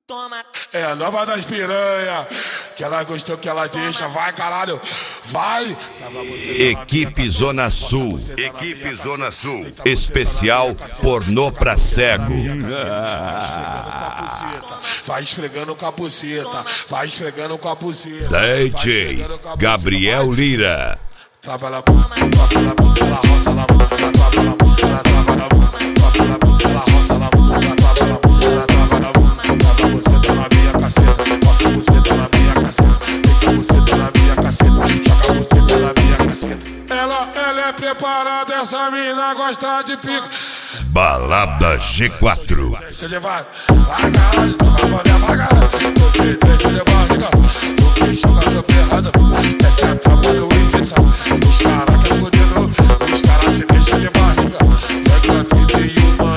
Toma. É a nova das piranha, que ela gostou, que ela deixa, vai caralho, vai. Equipe Zona Sul, Equipe Zona Sul, especial pornô pra cego. Vai esfregando com a buceta, vai esfregando com a buceta. DJ Gabriel Lira. Trava na bunda, trava na bunda, ela roça na bunda, ela trava na bunda, ela trava na bunda, trava na bunda, ela roça na bunda, ela trava na bunda, ela trava na bunda, trava você tá na minha caceta, roça você tá na minha caceta, deita você tá na minha caceta, joga você tá na minha caceta. Ela é preparada, essa mina gosta de pico. Balada G4. Deixa de vai caralho, você vai poder vai caralho, eu te deixo de barriga, o que choca tô ferrado, essa é a tropa do Wicked. Os caras que é fudido, os caras te deixam de barriga. Vai grafite e uma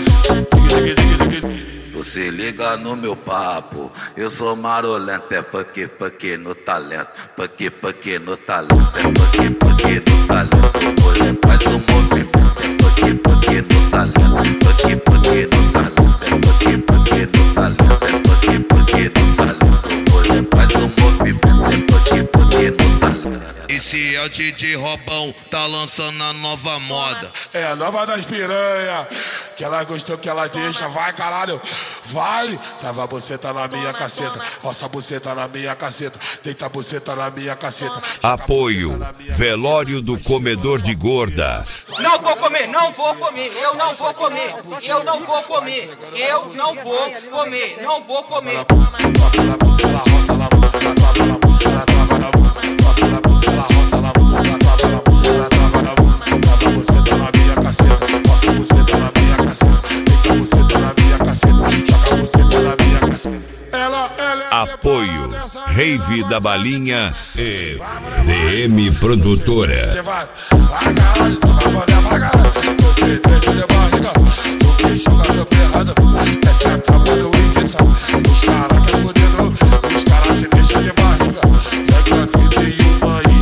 aí. Você liga no meu papo, eu sou marolento, é porque no talento, porque no talento, é porque no talento. Mulher faz um movimento, é porque no talento, porque no talento, é porque no talento, é porque no talento. Mulher faz um movimento, é porque no talento. Esse é o DJ Robão, tá lançando a nova moda. É a nova das piranha, que ela gostou, que ela deixa, vai caralho, vai. Trava você tá na minha caceta, roça você tá na minha caceta, deita você tá na minha caceta. Apoio Velório do Comedor de Gorda. Não vou comer, não vou comer, eu não vou comer, eu não vou comer, eu não vou comer, não vou comer. Ela roça na bunda, ela trava na bunda, ela trava na bunda, ela roça na bunda, ela trava na bunda, ela trava na bunda, trava você tá na minha caceta, roça você tá na minha caceta, deita você tá na minha caceta, joga você tá na minha caceta. Apoio Rave da Balinha e DM Produtora. Vai caralho, você vai poder vai caralho, eu te deixo de barriga, o que choca tô ferrado, essa é a tropa do Wicked. Os caras que é fudido, os caras te deixam de barriga. Vai grafite e uma aí.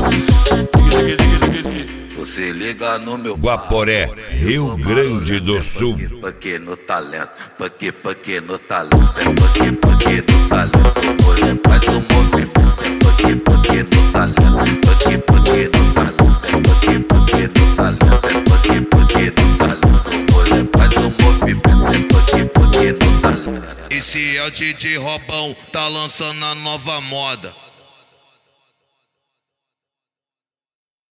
Você liga no meu Guaporé, Rio Grande do Sul. Porque no talento, porque no talento, é porque no talento. Mulher faz um movimento, é porque no talento, porque no talento, é porque no talento, é porque no talento. Mulher faz um movimento, é porque no talento. Esse é o DJ Robão, tá lançando a nova moda.